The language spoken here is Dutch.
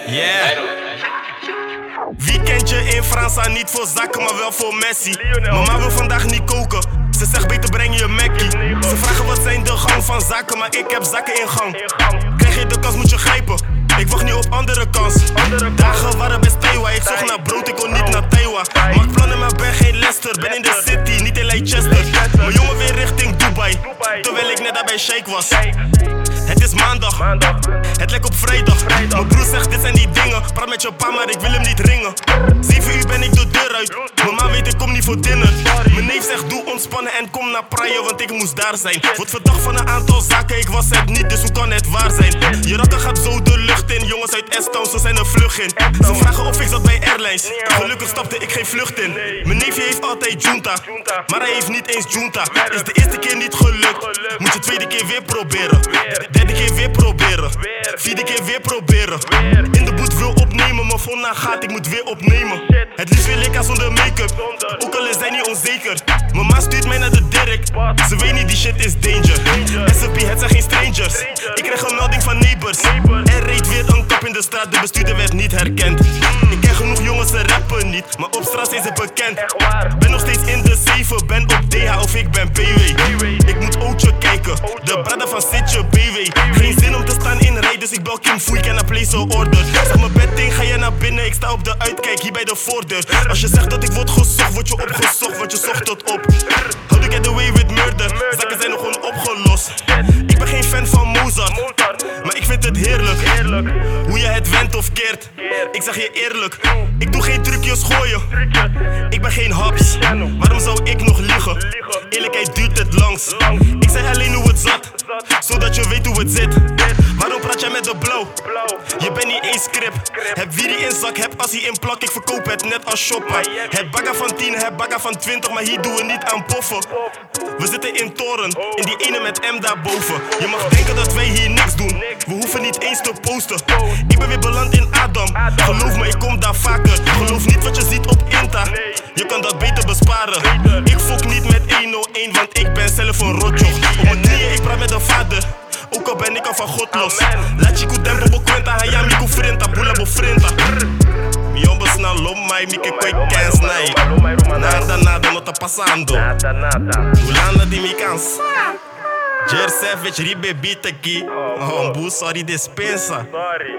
Yeah. Weekendje in Fransa, niet voor zakken, maar wel voor Messi. Mama wil vandaag niet koken, ze zegt beter breng je Mackie. Ze vragen wat zijn de gang van zaken, maar ik heb zakken in gang. Krijg je de kans moet je grijpen, ik wacht niet op andere kans. Dagen waren best Taiwan, ik zocht naar brood, ik kon niet naar Taiwan. Maak plannen, maar ben geen Leicester, ben in de city, niet in Leicester. Mijn jongen weer richting Dubai, terwijl ik net daar bij Sheikh was. Het is maandag, het lijkt op vrijdag. Mijn broer zegt dit zijn die dingen, praat met je pa maar ik wil hem niet ringen. 7 uur ben ik de deur uit, mama weet ik kom niet voor dinner. Mijn neef zegt doe ontspannen en kom naar Praia, want ik moest daar zijn. Word verdacht van een aantal zaken, ik was het niet, dus hoe kan het waar zijn? Je rakken gaat zo de lucht in, jongens uit S-Town, ze zijn er vlug in. Ze vragen of ik zat bij Airlines, gelukkig stapte ik geen vlucht in. Mijn neefje heeft altijd junta, maar hij heeft niet eens junta. Is de eerste keer niet gelukt, moet je tweede keer weer proberen. Derde keer weer proberen, vierde keer weer proberen. In de boet wil opnemen, mijn phone naar gaat, ik moet weer opnemen. Het liefst wil ik haar zonder make-up, ook al is zij niet onzeker. Mama stuurt mij naar de Dirk, ze weet niet die shit is danger. SCP, het zijn geen strangers, ik kreeg een melding van neighbors. Er reed weer een kap in de straat, de bestuurder werd niet herkend. Ik ken genoeg jongens, ze rappen niet, maar op straat zijn ze bekend. Ben nog steeds in de 7, ben op DH of ik ben BW. Ik moet Ootje kijken, de brother van Sitje BW. Geen zin om te staan in rij, dus ik bel Kim Foei, kan place a order. Zeg mijn bedding, ga je naar binnen, ik sta op de uitkijk hier bij de voordeur. Als je zegt dat ik word gezocht, word je opgezocht, want je zocht het op. How to get away with murder, zaken zijn nog onopgelost. Ik ben geen fan van Mozart, maar ik vind het heerlijk. Hoe je het wendt of keert, ik zeg je eerlijk. Ik doe geen trucjes gooien, ik ben geen haps. Waarom zou ik nog liegen? Eerlijkheid duurt het langst. Ik zeg alleen hoe het zat, zodat je weet hoe het zit. Waarom praat jij met de blauw? Je bent niet eens script. Heb wierie in zak, heb assie in plak, ik verkoop het net als shoppa. Heb bagga van 10, heb bagga van 20, maar hier doen we niet aan poffen. We zitten in toren, in die ene met M daarboven. Je mag denken dat wij hier niks doen, we hoeven niet eens te posten. Ik ben weer beland in Adam, geloof me ik kom daar vaker. Geloof niet wat je ziet op Inta, je kan dat beter besparen. Ik fok niet met 101, want ik ben zelf een rotjoch. Op mijn knieën, ik praat met de vader, ook al ben ik al van God los. Laat je goed tempo bo cuenta, haya mi kufrenta, bula bo frenta. Mi hombres na lomai, mi que koi kens nai. Nada no tá passando. Ulana di mi cansa. Jer Savage, ribe beat aqui. Sorry dispensa.